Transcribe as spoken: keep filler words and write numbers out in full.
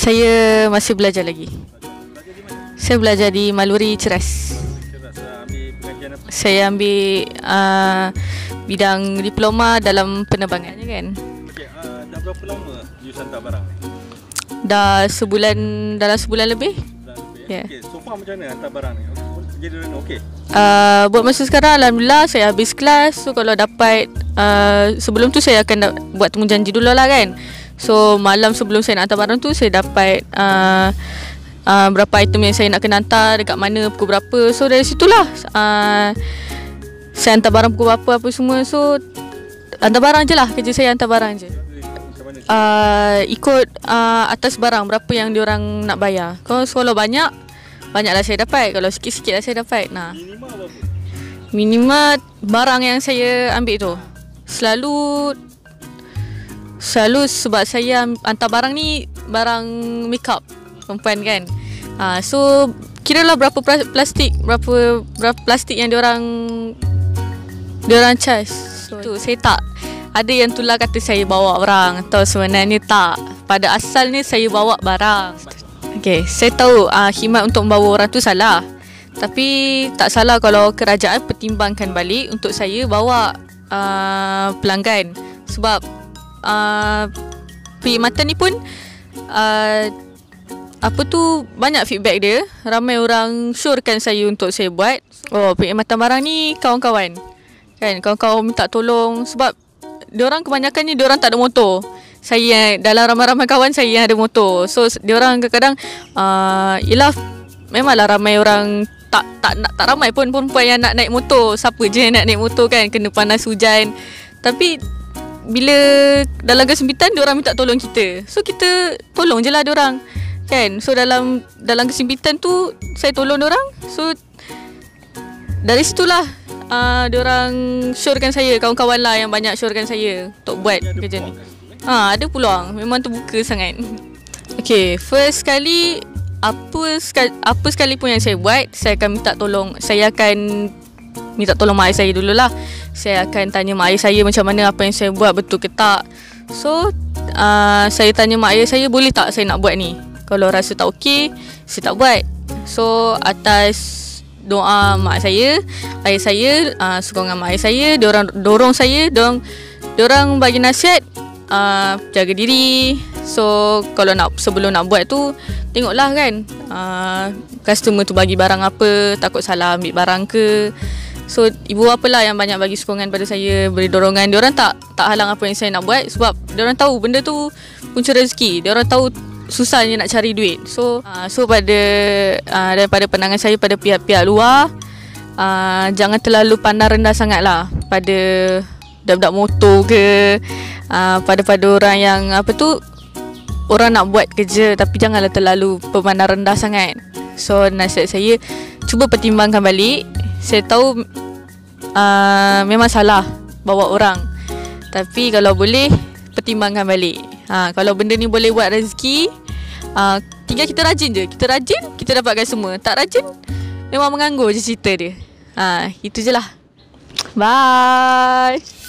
Saya masih belajar lagi. Saya belajar di Maluri Ceras. Saya ambil uh, bidang diploma dalam penerbangan kan. Okey, uh, dah berapa lama you hantar barang? Dah sebulan, dalam sebulan lebih. Dah lebih. Ya. Yeah. Okey, so far macam mana hantar barang ni? Jadi okey. Uh, buat masa sekarang alhamdulillah saya habis kelas. So kalau dapat uh, sebelum tu saya akan da- buat temu janji dulu lah kan. So malam sebelum saya nak hantar barang tu saya dapat uh, uh, berapa item yang saya nak kena hantar, dekat mana, pukul berapa. So dari situlah uh, saya hantar barang pukul berapa apa semua. So hantar barang je lah, kerja saya hantar barang je. Uh, ikut uh, atas barang berapa yang diorang nak bayar. Kalau kalau banyak, banyaklah saya dapat. Kalau sikit-sikit lah saya dapat. Nah, Minima berapa? minima barang yang saya ambil tu Selalu Selalu sebab saya hantar barang ni barang makeup perempuan kan. uh, So kira lah berapa plastik, Berapa berapa plastik yang diorang Diorang charge. So tu saya tak ada yang tular kata saya bawa barang, atau sebenarnya tak. Pada asalnya saya bawa barang. Okay, saya tahu uh, khidmat untuk membawa orang tu salah. Tapi tak salah kalau kerajaan pertimbangkan balik untuk saya bawa uh, pelanggan. Sebab uh, perkhidmatan ni pun uh, apa tu, banyak feedback dia. Ramai orang syorkan saya untuk saya buat. Oh, perkhidmatan barang ni kawan-kawan kan, kawan-kawan minta tolong. Sebab diorang kebanyakannya diorang tak ada motor. Saya dalam ramai-ramai kawan saya yang ada motor. So diorang kadang-kadang uh, yelah, memanglah ramai orang tak tak nak tak ramai pun perempuan yang nak naik motor. Siapa je yang nak naik motor kan, kena panas hujan. Tapi bila dalam kesempitan diorang minta tolong kita, so kita tolong je lah diorang kan. So dalam dalam kesempitan tu saya tolong diorang. So dari situlah uh, diorang syorkan saya, kawan-kawan lah yang banyak syorkan saya untuk buat kerja ni. Ha, ada peluang, memang terbuka sangat. Okay, first sekali apa sekali, apa sekalipun yang saya buat, saya akan minta tolong. Saya akan minta tolong mak ayah saya dululah. Saya akan tanya mak ayah saya macam mana apa yang saya buat betul ke tak. So uh, saya tanya mak ayah saya, boleh tak saya nak buat ni. Kalau rasa tak okey, saya tak buat. So atas doa mak saya, ayah saya, uh, sokongan mak ayah saya, diorang dorong saya, diorang diorang bagi nasihat, uh, jaga diri. So kalau nak, sebelum nak buat tu, tengoklah kan uh, customer tu bagi barang apa, takut salah ambil barang ke. So ibu apalah yang banyak bagi sokongan pada saya, beri dorongan. Diorang tak tak halang apa yang saya nak buat. Sebab diorang tahu benda tu punca rezeki. Diorang tahu susahnya nak cari duit. So uh, so pada uh, daripada pandangan saya pada pihak-pihak luar, uh, jangan terlalu pandang rendah sangat lah pada budak-budak motor ke, uh, pada pada orang yang apa tu, orang nak buat kerja, tapi janganlah terlalu memandang rendah sangat. So nasihat saya, cuba pertimbangkan balik. Saya tahu uh, memang salah bawa orang, tapi kalau boleh pertimbangkan balik. Ha, kalau benda ni boleh buat rezeki, uh, tinggal kita rajin je. Kita rajin, kita dapatkan semua. Tak rajin, memang menganggur je cerita dia. Ha, itu je lah. Bye.